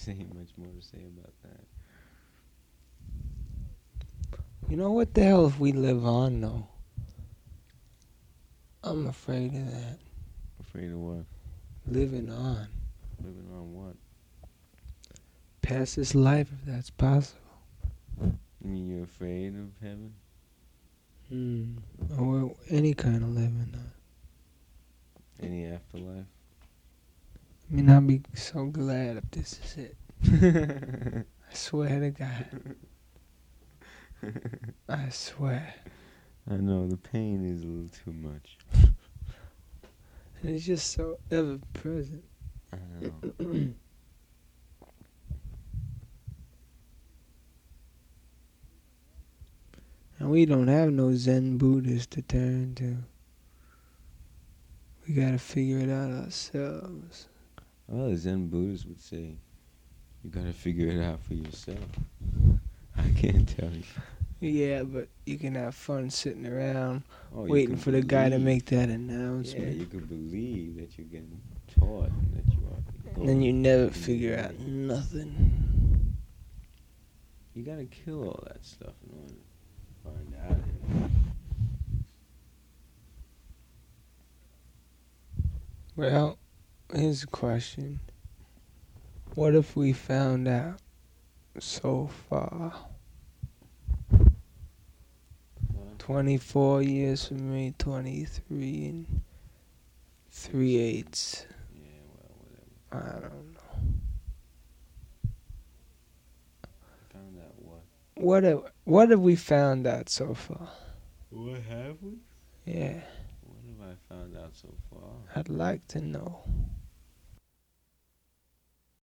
ain't much more to say about that. You know what the hell if we live on, though? I'm afraid of that. Afraid of what? Living on. Living on what? Past this life, if that's possible. You mean you're afraid of heaven? Or any kind of living on. Any afterlife? I mean, I'd be so glad if this is it. I swear to God. I swear. I know, the pain is a little too much. And it's just so ever present. I know. And we don't have no Zen Buddhist to turn to. We gotta figure it out ourselves. Well, the Zen Buddhists would say, you gotta figure it out for yourself. I can't tell you. Yeah, but you can have fun sitting around Oh, you waiting can for the guy to believe- make that Yeah, announcement. you could believe that you're getting taught and that you are. And then you never can do figure that. out nothing. You gotta kill all that stuff in order to find out it. Well, here's a question. What if we found out so far? 24 years from me, 23 and 3/8. Yeah, well, whatever. I don't know. Found out what? What have we found out so far? What have we? Yeah, What have I found out so far? I'd like to know.